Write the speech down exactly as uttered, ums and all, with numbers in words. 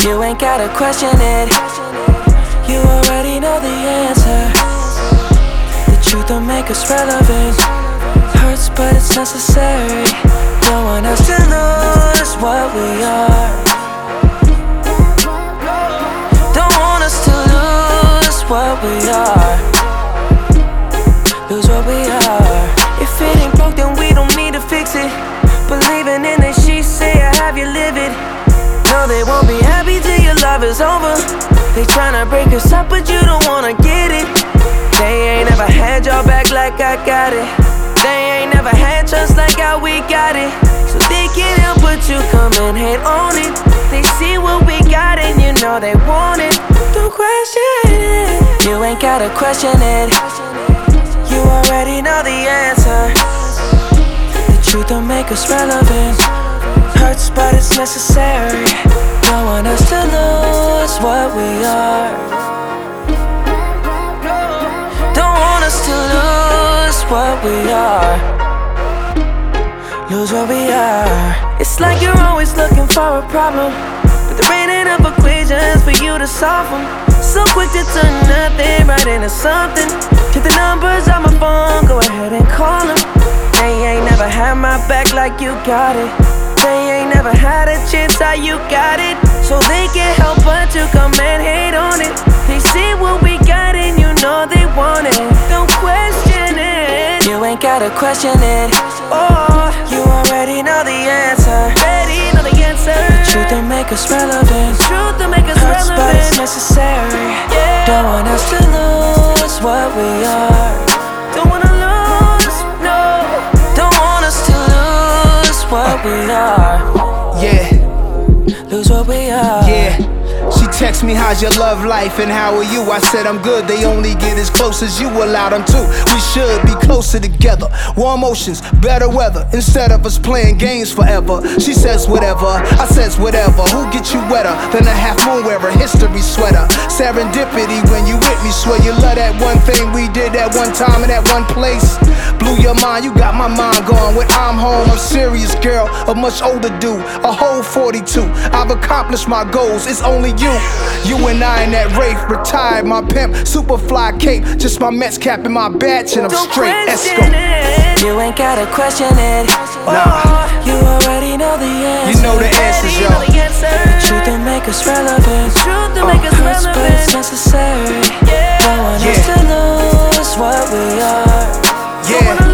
You ain't gotta question it. You already know the answer. The truth don't make us relevant. Hurts, but it's necessary. Don't want us to lose what we are. Don't want us to lose what we are. Lose what we are. If it ain't broke, then we don't need to fix it. Believing in it, she say I have you live it. No, they won't be happy till your love is over. They tryna break us up, but you don't wanna get it. They ain't never had your back like I got it. They ain't never had trust like how we got it. So they can't help but you come and hate on it. They see what we got and you know they want it. Don't question it. You ain't gotta question it. You already know the answer. The truth don't make us relevant. Hurts, but it's necessary. Don't want us to lose what we are. Don't want us to lose what we are. Lose what we are. It's like you're always looking for a problem, but there ain't enough equations for you to solve them. So quick to turn nothing right into something. Get the numbers on my phone, go ahead and call them. They ain't never had my back like you got it. They ain't never had a chance how you got it. So they can't help but to come and hate on it. They see what we got and you know they want it. Don't question it. You ain't gotta question it. Oh, you already know the answer. Already know the answer. The truth don't make us relevant. The truth don't make us Hurts, relevant. But it's necessary. Yeah. Don't want us to lose what we are. Don't wanna lose, no. Don't want us to lose what we are. Yeah. Lose what we are. Yeah. She texts me, how's your love life and how are you? I said I'm good, they only get as close as you allow them to. We should be closer together. Warm oceans, better weather, instead of us playing games forever. She says whatever, I says whatever. Who gets you wetter than a half moon wearer, history sweater? Serendipity when you with me, swear you love that one thing we did at one time in that one place. Blew your mind, you got my mind going. When I'm home, I'm serious, girl, a much older dude, a whole forty-two. I've accomplished my goals, it's only you. You and I in that Wraith, retired my pimp, Superfly cape, just my Mets cap and my badge and I'm Don't straight. Let's go. It. You ain't gotta question it. Nah. Oh, you already know the answer. You know the answers, yo. The truth don't make us relevant. The truth don't make us Hurts, relevant. but it's necessary. Yeah. Don't want Yeah. us to lose what we are. Yeah.